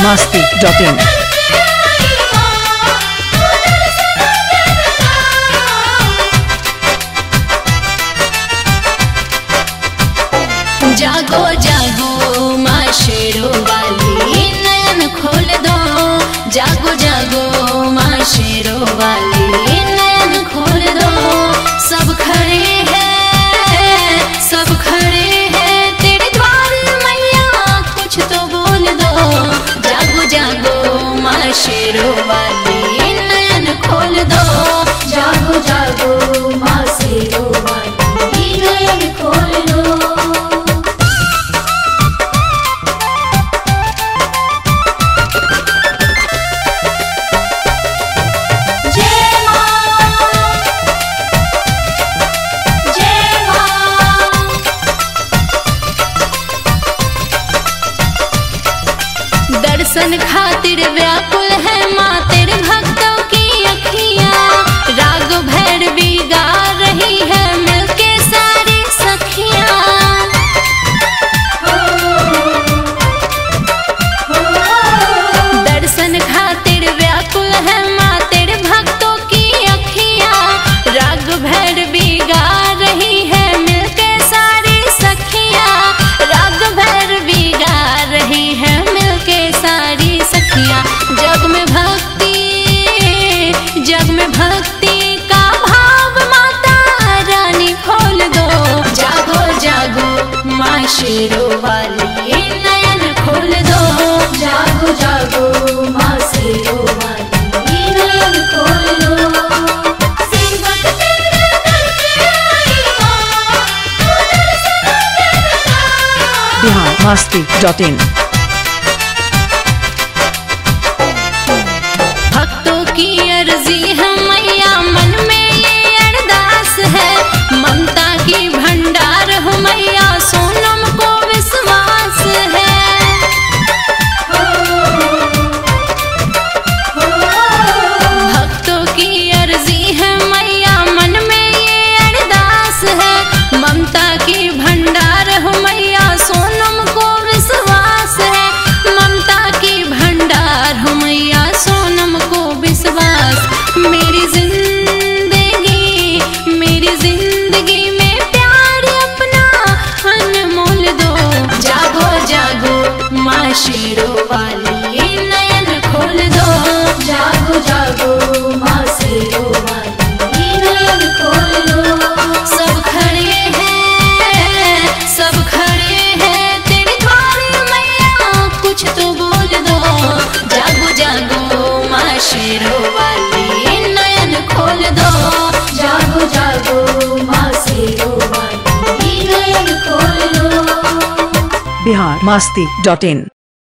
biharmasti.in। जागो जागो माँ शेरों वाली नयन खोल दो। जागो जागो माँ शेरों वाली नयन खोल दो। सब खड़े हैं तेरे द्वार मैया कुछ तो बोल दो। जागो जागो माँ शेरों वाली नयन खोल दो। जागो जागो माँ शेरों वाली नयन खोल दो। दर्शन खातिर व्याकुल है माँ तेरे भक्तों की अखियाँ। राग भैरवी गा रही है मिलके सारी सखियाँ। दर्शन खातिर व्याकुल है माँ तेरे भक्तों की अखियाँ। राग भैरवी गा रही है मिलके सारी सखियाँ। राग भैरवी गा रही है सारी सखियाँ। जग में भक्ति का भाव माता रानी खोल दो। जागो जागो माँ शेरों वाली नयन खोल दो। जागो जागो माँ शेरों वाली नयन खोल दो। biharmasti.in। की अर्जी है मैया मन में ये अरदास है। ममता की भंडार हो मैया सोनम को विश्वास है। भक्तों की अर्जी है मैया मन में ये अरदास है। ममता की भंडार हो मैया सोनम को विश्वास है। ममता की भंडार हो मैया सोनम को विश्वास। मेरी जिंदगी में प्यार अपना अनमोल दो। जागो जागो माँ शेरों वाली नयन खोल दो। जागो जागो माँ शेरों वाली नयन खोल दो। सब खड़े हैं तेरे द्वार मैया कुछ तो बोल दो। जागो जागो माँ शेरों वाली नयन खोल दो। जागो जागो माँ शेरों वाली नयन खोल दो। biharmasti.in।